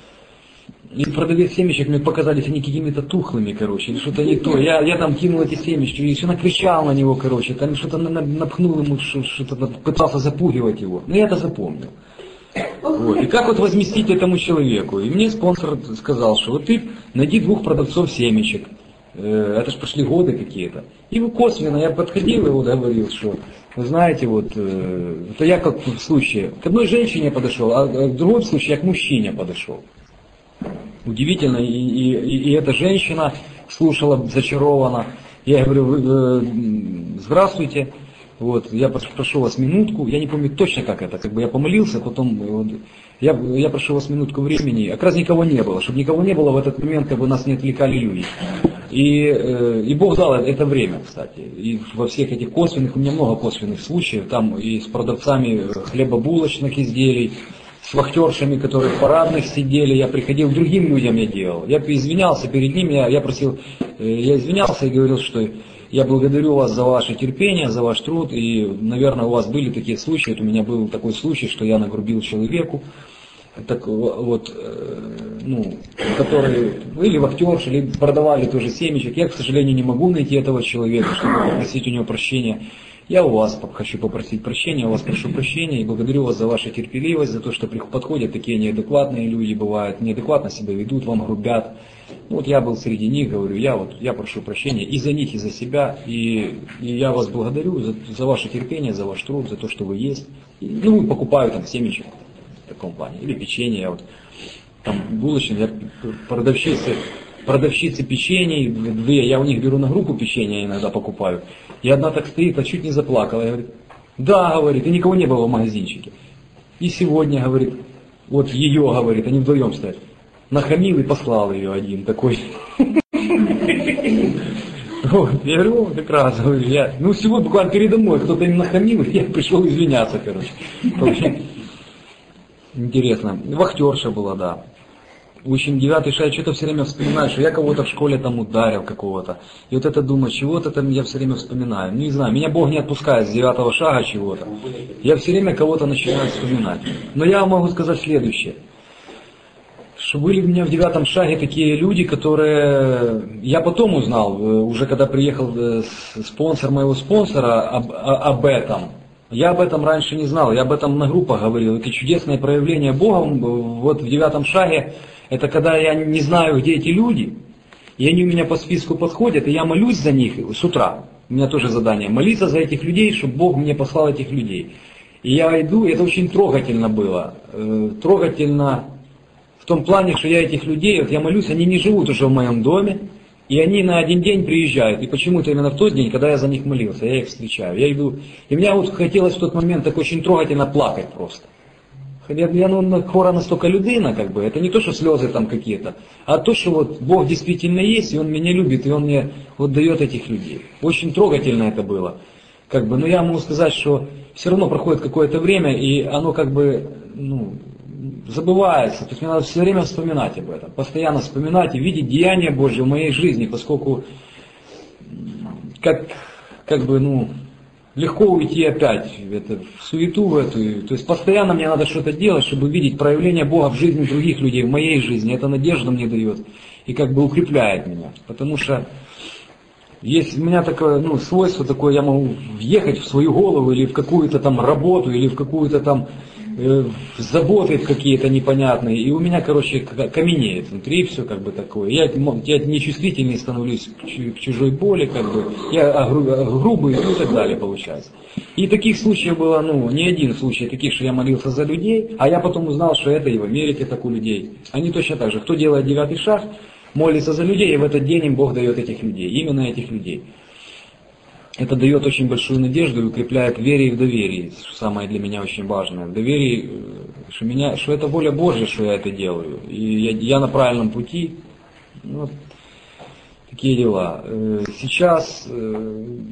И продавец семечек мне показались они какими-то тухлыми, короче, или что-то не то. Я, я там кинул эти семечки, и все накричал на него, короче, там что-то напхнул ему, что-то пытался запугивать его. Но я это запомнил. Вот. И как вот возместить этому человеку? И мне спонсор сказал, что вот ты найди двух продавцов семечек. Это ж прошли годы какие-то. И косвенно я подходил и вот говорил, что, вы знаете, вот, это я как в случае, к одной женщине подошел, а в другом случае я к мужчине подошел. Удивительно, и, и, и эта женщина слушала зачарованно. Я говорю, э, здравствуйте, вот, я прошу вас минутку, я не помню точно как это, как бы я помолился, потом вот, я, я прошу вас минутку времени, как раз никого не было, чтобы никого не было в этот момент, как бы нас не отвлекали люди. И, э, и Бог дал это время, кстати, и во всех этих косвенных, у меня много косвенных случаев, там и с продавцами хлебобулочных изделий, с вахтершами, которые в парадных сидели, я приходил, другим людям я делал. Я извинялся перед ними, я, я просил, я извинялся и говорил, что я благодарю вас за ваше терпение, за ваш труд, и, наверное, у вас были такие случаи, вот у меня был такой случай, что я нагрубил человеку, так, вот, ну, которые или вахтерши, или продавали тоже семечек. Я, к сожалению, не могу найти этого человека, чтобы попросить у него прощения. Я у вас хочу попросить прощения, у вас прошу прощения и благодарю вас за вашу терпеливость, за то, что подходят такие неадекватные люди, бывают, неадекватно себя ведут, вам грубят. Ну, вот я был среди них, говорю, я вот, я прошу прощения и за них, и за себя, и, и я вас благодарю за, за ваше терпение, за ваш труд, за то, что вы есть. И, ну, покупаю там семечек в таком плане, или печенье, я вот, там булочник, я продавщице продавщицы печенье, две, я у них беру на группу печенье иногда покупаю. И одна так стоит, а чуть не заплакала. Я говорю, да, говорит, и никого не было в магазинчике. И сегодня, говорит, вот ее, говорит, они вдвоем стоят. Нахамил и послал ее один такой. Вот, я говорю, о, как раз, говорю, я, ну сегодня буквально передо мной кто-то им нахамил, и я пришел извиняться, короче. Интересно. Вахтерша была, да. В общем, девятый шаг, я что-то все время вспоминаю, что я кого-то в школе там ударил какого-то. И вот это думаю, чего-то там я все время вспоминаю. Не знаю, меня Бог не отпускает с девятого шага чего-то. Я все время кого-то начинаю вспоминать. Но я могу сказать следующее. Что были у меня в девятом шаге такие люди, которые... Я потом узнал, уже когда приехал спонсор моего спонсора об, об этом. Я об этом раньше не знал, я об этом на группах говорил. Это чудесное проявление Бога вот в девятом шаге. Это когда я не знаю, где эти люди, и они у меня по списку подходят, и я молюсь за них с утра. У меня тоже задание молиться за этих людей, чтобы Бог мне послал этих людей. И я иду, и это очень трогательно было. Трогательно в том плане, что я этих людей, вот я молюсь, они не живут уже в моем доме, и они на один день приезжают. И почему-то именно в тот день, когда я за них молился, я их встречаю. Я иду, и мне вот хотелось в тот момент так очень трогательно плакать просто. Я, я ну, хора настолько людина, как бы, это не то, что слезы там какие-то, а то, что вот Бог действительно есть, и Он меня любит, и Он мне вот дает этих людей. Очень трогательно это было. Как бы, но я могу сказать, что все равно проходит какое-то время, и оно как бы, ну, забывается. То есть мне надо все время вспоминать об этом, постоянно вспоминать и видеть деяния Божьи в моей жизни, поскольку как, как бы, ну, легко уйти опять в, это, в суету в эту. То есть постоянно мне надо что-то делать, чтобы видеть проявление Бога в жизни других людей, в моей жизни. Это надежду мне дает и как бы укрепляет меня. Потому что есть у меня такое, ну, свойство такое, я могу въехать в свою голову или в какую-то там работу, или в какую-то там э, заботы какие-то непонятные. И у меня, короче, каменеет внутри все как бы такое. Я, я нечувствительный становлюсь к чужой боли, как бы, я грубый, ну и так далее получается. И таких случаев было, ну, не один случай таких, что я молился за людей, а я потом узнал, что это и в Америке так у людей. Они точно так же. Кто делает девятый шаг, молится за людей, и в этот день им Бог дает этих людей, именно этих людей. Это дает очень большую надежду и укрепляет в вере и в доверии, что самое для меня очень важное. В доверии, что, меня, что это воля Божья, что я это делаю, и я, я на правильном пути. Вот такие дела. Сейчас, ну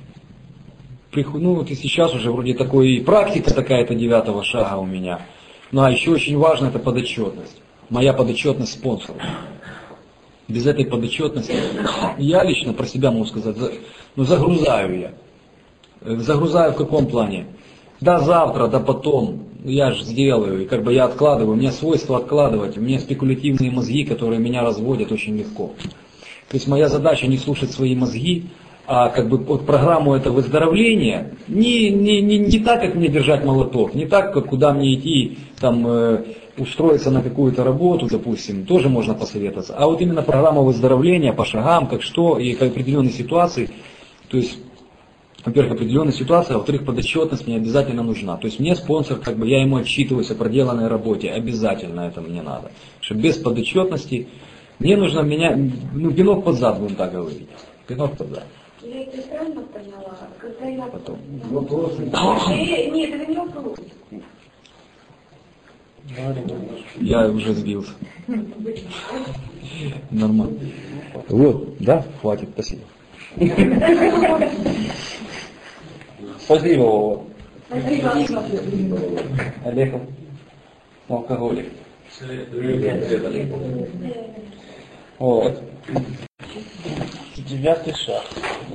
вот и сейчас уже вроде такой практика такая-то девятого шага у меня. Ну а еще очень важно это подотчетность. Моя подотчетность спонсору. Без этой подотчетности я лично про себя могу сказать, ну загрузаю я. Загрузаю в каком плане? Да завтра, да потом, я же сделаю, и как бы я откладываю, у меня свойство откладывать, у меня спекулятивные мозги, которые меня разводят очень легко. То есть моя задача не слушать свои мозги, а как бы вот программу это выздоровления, не, не, не, не так, как мне держать молоток, не так, как куда мне идти, там, э, устроиться на какую-то работу, допустим, тоже можно посоветоваться. А вот именно программа выздоровления по шагам, как что, и к определенной ситуации, то есть, во-первых, определенная ситуация, а во-вторых, подотчетность мне обязательно нужна. То есть мне спонсор, как бы я ему отчитываюсь о проделанной работе, обязательно это мне надо. Что без подотчетности мне нужно меня, ну, пинок под зад, будем так говорить. Пинок под зад. Я это правильно поняла? Когда я... Потом. Вопросы? Нет, это не вопрос. Я уже сбился. Нормально. Вот, да? Хватит, спасибо. Спасибо, Вова. Спасибо. Олег, алкоголик. Вот. Девятый шаг.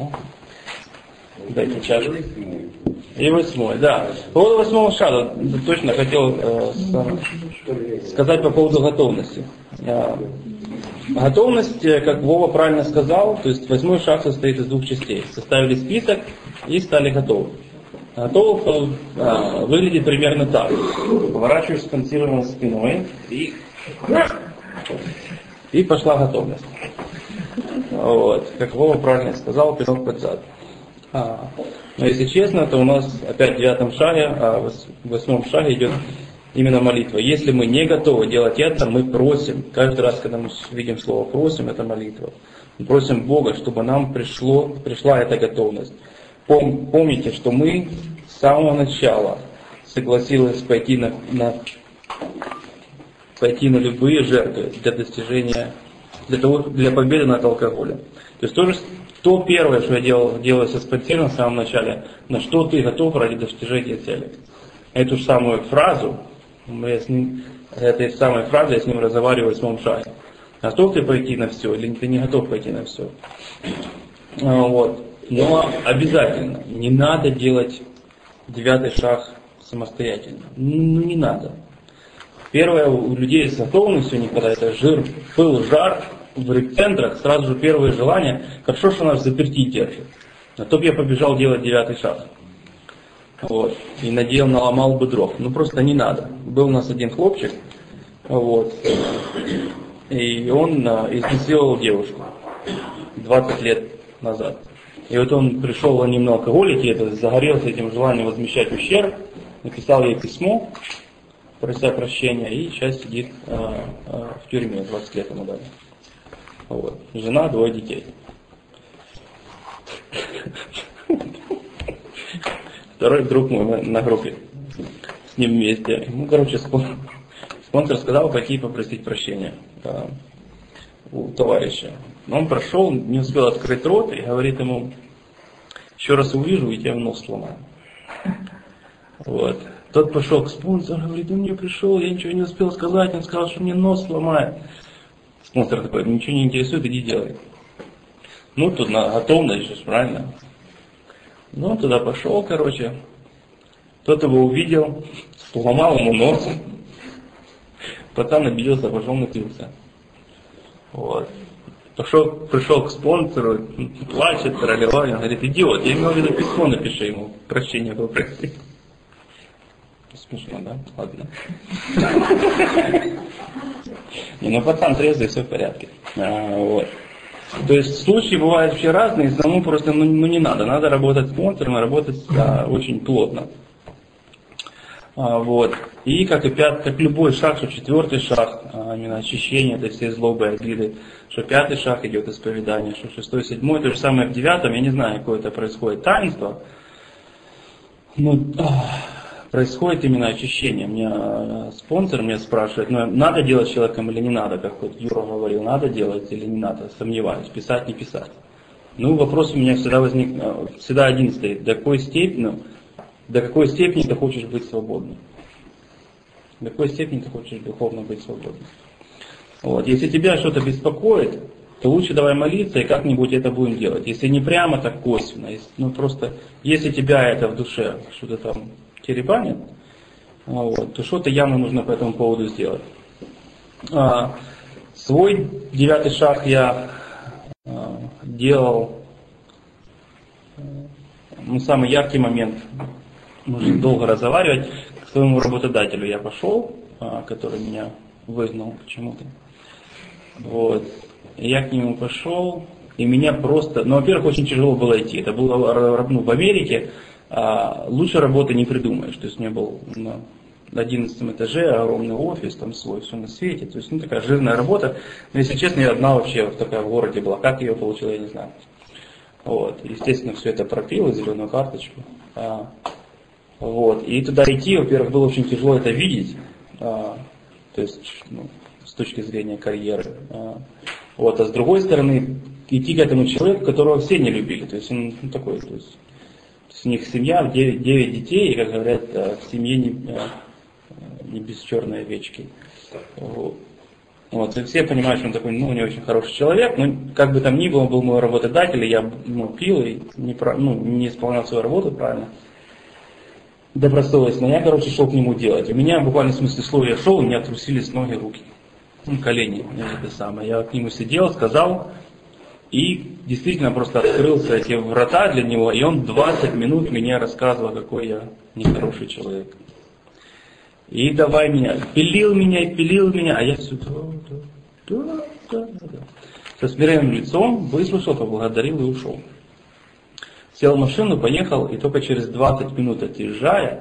Дайте чашку. И восьмой, да. По поводу восьмого шага точно хотел э, сказать по поводу готовности. Э, готовность, как Вова правильно сказал, то есть восьмой шаг состоит из двух частей. Составили список и стали готовы. Готов э, выглядит примерно так. Поворачиваешь сконцентрированной спиной и, и пошла готовность. Вот. Как Вова правильно сказал, пинок под зад. А, но если честно, то у нас опять в девятом шаге, а в восьмом шаге идет именно молитва. Если мы не готовы делать это, мы просим. Каждый раз, когда мы видим слово «просим», это молитва. Мы просим Бога, чтобы нам пришло, пришла эта готовность. Пом, помните, что мы с самого начала согласились пойти на, на, пойти на любые жертвы для достижения, для, того, для победы над алкоголем. То есть тоже то первое, что я делал, делаю со спонсором в самом начале, на что ты готов ради достижения цели. Эту же самую фразу, я с ним, этой самой фразой я с ним разговариваю в восьмом шаге. Готов ты пойти на все или ты не готов пойти на все? Вот. Но обязательно не надо делать девятый шаг самостоятельно. Ну не надо. Первое, у людей с готовностью, когда это жир, пыл, жар в репцентрах, сразу же первое желание, хорошо, что нас заперти держит. А то бы я побежал делать девятый шаг. Вот. И надел, наломал бы дров. Ну просто не надо. Был у нас один хлопчик, вот, и он а, изнасиловал девушку двадцать лет назад. И вот он пришел, они на алкоголике, это, загорелся этим желанием возмещать ущерб, написал ей письмо, прося прощения, и сейчас сидит а, а, в тюрьме, двадцать лет ему дали. Вот. Жена, двое детей. Второй друг мой на группе, с ним вместе. Ну, короче, спонсор сказал пойти попросить прощения да, у товарища. Но он прошел, не успел открыть рот и говорит ему: еще раз увижу, и тебя в нос сломаю. Вот. Тот пошел к спонсору, говорит: он мне пришел, я ничего не успел сказать, он сказал, что мне нос сломает. Спонсор такой: ничего не интересует, иди делай. Ну, тут на готовность же, правильно? Ну, он туда пошел, короче. Тот его увидел, сломал ему нос. Пацан обиделся, пошел напился. Вот. Пошел, пришел к спонсору, плачет, тролливал, он говорит: идиот, я имел в виду письмо, напиши ему, прощения попроси. Смешно, да? Ладно. Не, ну пацан трезвый, все в порядке. А, вот. То есть случаи бывают вообще разные, самому просто ну, ну не надо, надо работать с спонсором, работать да, очень плотно. А, вот. И как и пят, как любой шаг, что четвертый шаг, а, именно очищение этой всей злобы, обиды, что пятый шаг идет исповедание, что шестой, седьмой, то же самое в девятом, я не знаю, какое это происходит таинство, но происходит именно очищение. Мне спонсор меня спрашивает, ну, надо делать человеком или не надо, как вот Юра говорил, надо делать или не надо, сомневаюсь, писать, не писать. Ну, вопрос у меня всегда возник, всегда один стоит, до какой степени, ну, до какой степени ты хочешь быть свободным? До какой степени ты хочешь духовно быть свободным? Вот. Если тебя что-то беспокоит, то лучше давай молиться и как-нибудь это будем делать. Если не прямо, так косвенно. Если, ну, просто, если тебя это в душе что-то там теребанит, вот, то что-то явно нужно по этому поводу сделать. А, свой девятый шаг я а, делал, ну, самый яркий момент, можно долго разговаривать, к своему работодателю я пошел, а, который меня выгнал почему-то. Вот. И я к нему пошел, и меня просто, ну, во-первых, очень тяжело было идти. Это было ну, в Америке. А лучше работы не придумаешь. То есть у меня был на одиннадцатом этаже огромный офис, там свой, все на свете. То есть, ну, такая жирная работа. Но, если честно, я одна вообще вот такая в городе была. Как я ее получила, я не знаю. Вот. Естественно, все это пропил, зеленую карточку. А, вот. И туда идти, во-первых, было очень тяжело это видеть. А, то есть, ну, с точки зрения карьеры. А, вот. А с другой стороны, идти к этому человеку, которого все не любили. То есть он ну, такой, то есть, у них семья, девять, девять детей, и, как говорят, в семье не, не без черной овечки. Вот. И все понимают, что он такой, ну, не очень хороший человек, но как бы там ни было, он был мой работодатель, и я ну, пил и не, ну, не исполнял свою работу правильно. Добросовестно. Я, короче, шел к нему делать. У меня буквально в смысле слова я шел, у меня трусились ноги, руки. Ну, колени. Это самое. Я к нему сидел, сказал. И действительно просто открылся эти врата для него, и он двадцать минут мне рассказывал, какой я нехороший человек. И давай меня, пилил меня и пилил меня, а я все да, да, да, да, да. Со смиренным лицом выслушал, поблагодарил и ушел. Сел в машину, поехал, и только через двадцать минут отъезжая,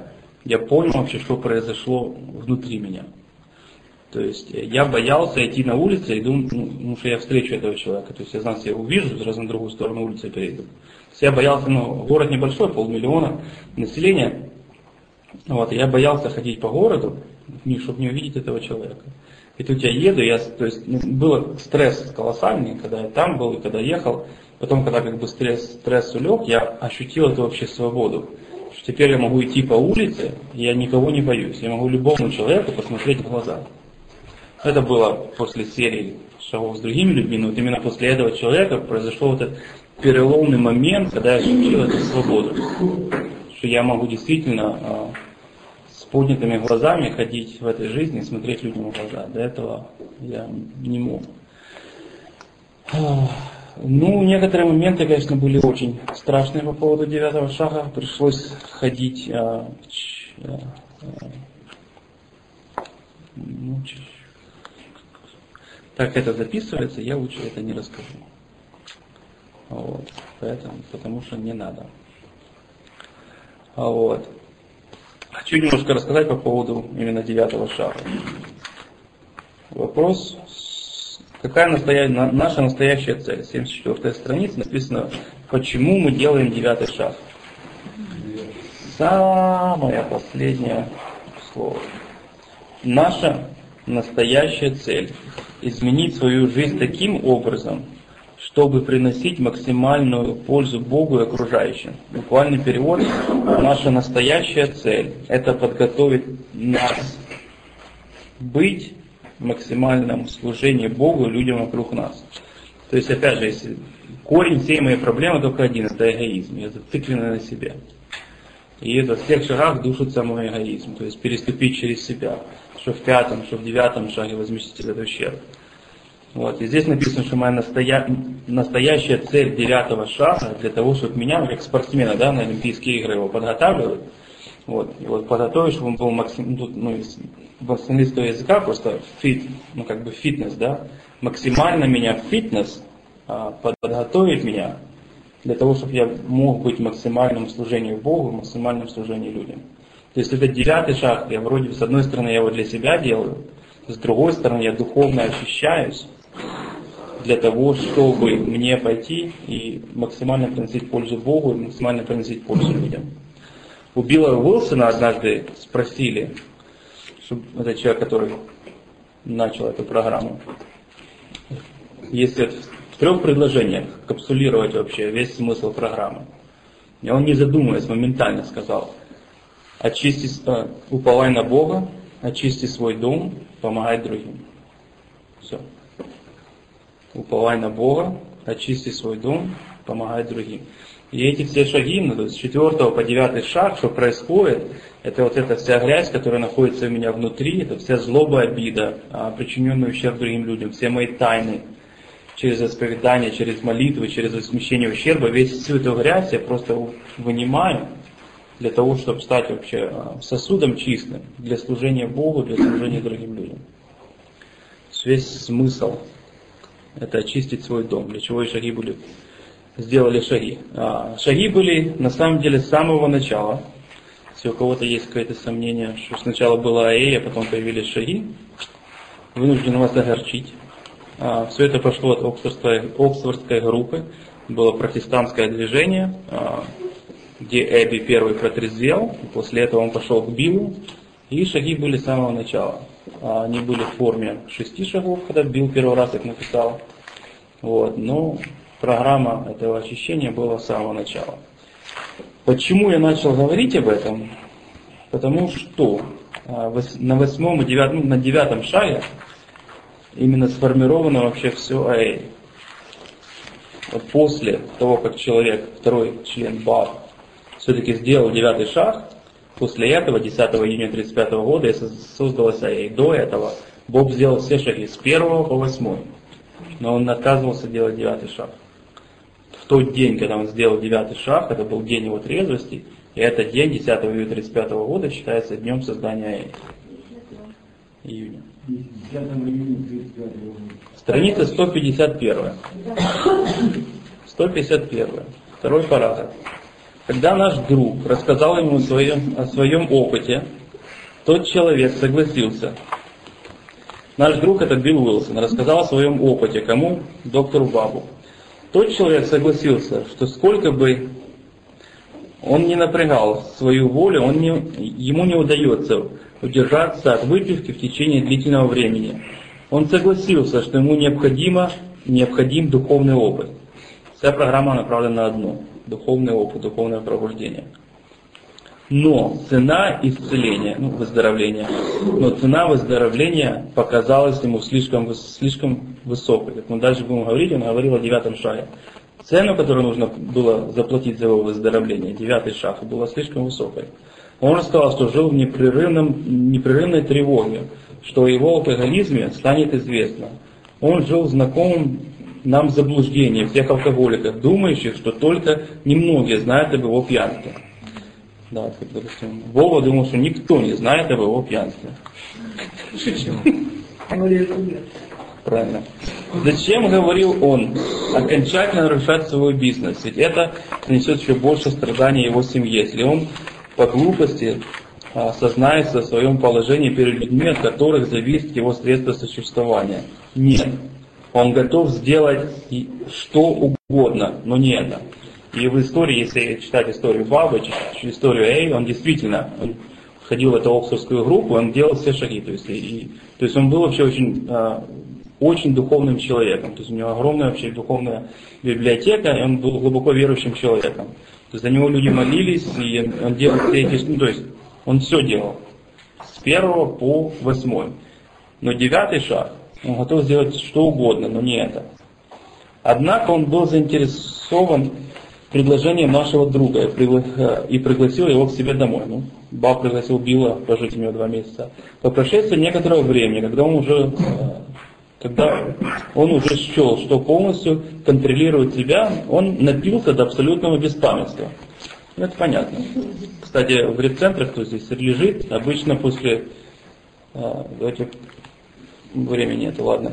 я понял вообще, что произошло внутри меня. То есть я боялся идти на улицу и думать, ну, ну, что я встречу этого человека. То есть я знал, что я его увижу, сразу на другую сторону улицы перейду. То есть я боялся, ну, город небольшой, полмиллиона населения. Вот, и я боялся ходить по городу, чтобы не увидеть этого человека. И тут я еду, я, то есть ну, был стресс колоссальный, когда я там был и когда ехал. Потом, когда как бы стресс, стресс улег, я ощутил эту вообще свободу. Что теперь я могу идти по улице, и я никого не боюсь. Я могу любому человеку посмотреть в глаза. Это было после серии шагов с другими людьми, но вот именно после этого человека произошел вот этот переломный момент, когда я ощутил эту свободу. Что я могу действительно а, с поднятыми глазами ходить в этой жизни и смотреть людям в глаза. До этого я не мог. Ну, некоторые моменты, конечно, были очень страшные по поводу девятого шага. Пришлось ходить... А, а, а, ну, так это записывается, я лучше это не расскажу. Вот, поэтому, потому что не надо. Вот. Хочу немножко рассказать по поводу именно девятого шага. Вопрос, какая настоя... наша настоящая цель? семьдесят четвёртая страница написано, почему мы делаем девятый шаг. Самое последнее слово. Наша настоящая цель – изменить свою жизнь таким образом, чтобы приносить максимальную пользу Богу и окружающим. Буквальный перевод – наша настоящая цель – это подготовить нас быть в максимальном служении Богу и людям вокруг нас. То есть, опять же, если корень всей моей проблемы только один – это эгоизм. Я зациклен на себе. И это в всех шагах душится мой эгоизм. То есть, переступить через себя. Что в пятом, что в девятом шаге возместить этот ущерб. Вот. И здесь написано, что моя настоя... настоящая цель девятого шага для того, чтобы меня, как спортсмена, да, на Олимпийские игры его подготавливают. Вот. И вот подготовить, чтобы он был максимум, ну, с английского языка просто fit, ну как бы фитнес, да, максимально меня в фитнес а, подготовить меня для того, чтобы я мог быть в максимальном служении Богу, в максимальном служении людям. То есть это девятый шаг, я вроде с одной стороны я его для себя делаю, с другой стороны я духовно очищаюсь для того, чтобы мне пойти и максимально приносить пользу Богу и максимально приносить пользу людям. У Билла Уилсона однажды спросили, что это человек, который начал эту программу, если в трех предложениях капсулировать вообще весь смысл программы. И он, не задумываясь, моментально сказал: очисти, уповай на Бога, очисти свой дом, помогай другим. Все. Уповай на Бога, очисти свой дом, помогай другим. И эти все шаги, ну, с четвертого по девятый шаг, что происходит, это вот эта вся грязь, которая находится у меня внутри, это вся злоба, обида, причиненный ущерб другим людям, все мои тайны, через исповедание, через молитвы, через возмещение ущерба, весь всю эту грязь я просто вынимаю для того, чтобы стать вообще сосудом чистым для служения Богу, для служения другим людям. Весь смысл – это очистить свой дом, для чего и шаги были, сделали шаги. А, шаги были на самом деле с самого начала. Если у кого-то есть какое-то сомнение, что сначала была АЭ, а потом появились шаги, вынужден вас огорчить. А, все это пошло от Оксфордской, Оксфордской группы, было протестантское движение, а, где Эбби первый протрезвел, и после этого он пошел к Биллу, и шаги были с самого начала. Они были в форме шести шагов, когда Билл первый раз их написал. Вот. Но программа этого очищения была с самого начала. Почему я начал говорить об этом? Потому что на восьмом и девятом, на девятом шаге именно сформировано вообще все АЭ. Вот после того, как человек, второй член БАР, все-таки сделал девятый шаг, после этого, десятого июня тридцать пятого года, создалась АЭ. До этого Бог сделал все шаги с первого по восьмой, но он отказывался делать девятый шаг. В тот день, когда он сделал девятый шаг, это был день его трезвости, и этот день, десятого июня тридцать пятого года, считается днем создания АЭ. Июня. Страница сто пятьдесят первая. сто пятьдесят первая. Второй параграф. Когда наш друг рассказал ему о своем, о своем опыте, тот человек согласился. Наш друг, это Билл Уилсон, рассказал о своем опыте. Кому? Доктору Бабу. Тот человек согласился, что сколько бы он не напрягал свою волю, он не, ему не удается удержаться от выпивки в течение длительного времени. Он согласился, что ему необходимо, необходим духовный опыт. Вся программа направлена на одно. Духовный опыт, духовное пробуждение. Но цена исцеления, ну, выздоровления, но цена выздоровления показалась ему слишком, слишком высокой. Как мы дальше будем говорить, он говорил о девятом шаге. Цену, которую нужно было заплатить за его выздоровление, девятый шаг, была слишком высокой. Он рассказал, что жил в непрерывном, непрерывной тревоге, что о его алкоголизме станет известно. Он жил в знакомом нам заблуждении всех алкоголиков, думающих, что только немногие знают об его пьянстве. Да, как, допустим, Вова думал, что никто не знает об его пьянстве. Правильно. Зачем, говорил он, окончательно нарушать свой бизнес? Ведь это принесет еще больше страданий его семье, если он по глупости осознается о своем положении перед людьми, от которых зависит его средство существования. Нет. Он готов сделать что угодно, но не это. И в истории, если читать историю Бабы, историю Эй, он действительно он входил в эту оксфордскую группу, он делал все шаги. То есть, и, то есть он был вообще очень, очень духовным человеком. То есть у него огромная вообще духовная библиотека, и он был глубоко верующим человеком. То есть за него люди молились, и он делал все эти, ну, то есть он все делал. С первого по восьмой. Но девятый шаг, он готов сделать что угодно, но не это. Однако он был заинтересован предложением нашего друга и пригласил его к себе домой. Ну, Баб пригласил Билла пожить у него два месяца. По прошествии некоторого времени, когда он уже, когда он уже счел, что полностью контролирует себя, он напился до абсолютного беспамятства. Ну, это понятно. Кстати, в рецентрах, кто здесь лежит, обычно после давайте, времени это, ладно.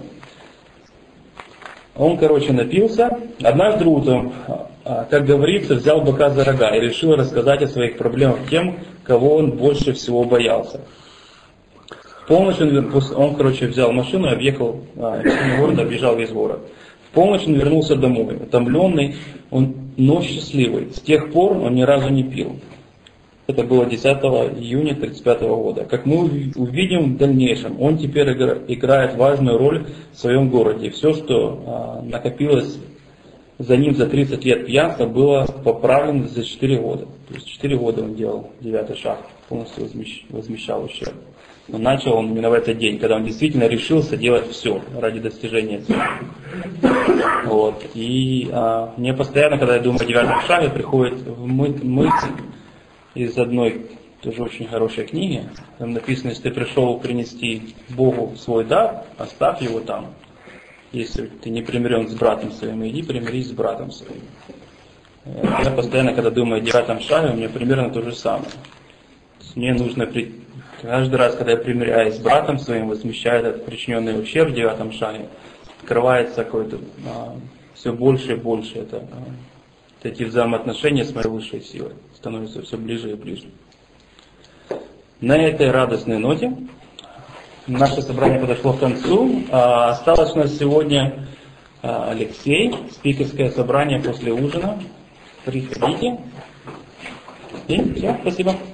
Он, короче, напился. Однажды утром, как говорится, взял быка за рога и решил рассказать о своих проблемах тем, кого он больше всего боялся. В полночь он, он короче, взял машину и объехал город, объезжал весь город. В полночь он вернулся домой, утомленный, он, но счастливый. С тех пор он ни разу не пил. Это было десятого июня тысяча девятьсот тридцать пятого года. Как мы увидим в дальнейшем, он теперь играет важную роль в своем городе. Все, что а, накопилось за ним за тридцать лет пьянства, было поправлено за четыре года. То есть четыре года он делал девятый шаг, полностью возмещ, возмещал ущерб. Но начал он именно в этот день, когда он действительно решился делать все ради достижения цели. Вот. И а, мне постоянно, когда я думаю о девятом шаге, приходит в мы, мысль из одной тоже очень хорошей книги. Там написано, если ты пришел принести Богу свой дар, оставь его там. Если ты не примирен с братом своим, иди примирись с братом своим. Я постоянно, когда думаю о девятом шаге, у меня примерно то же самое. Мне нужно при... каждый раз, когда я примиряюсь с братом своим, возмещаю этот причиненный ущерб в девятом шаге, открывается какое-то а, все больше и больше это, а, эти взаимоотношения с моей высшей силой становятся все ближе и ближе. На этой радостной ноте наше собрание подошло к концу. А, осталось у нас сегодня а, Алексей, спикерское собрание после ужина. Приходите. И все, спасибо.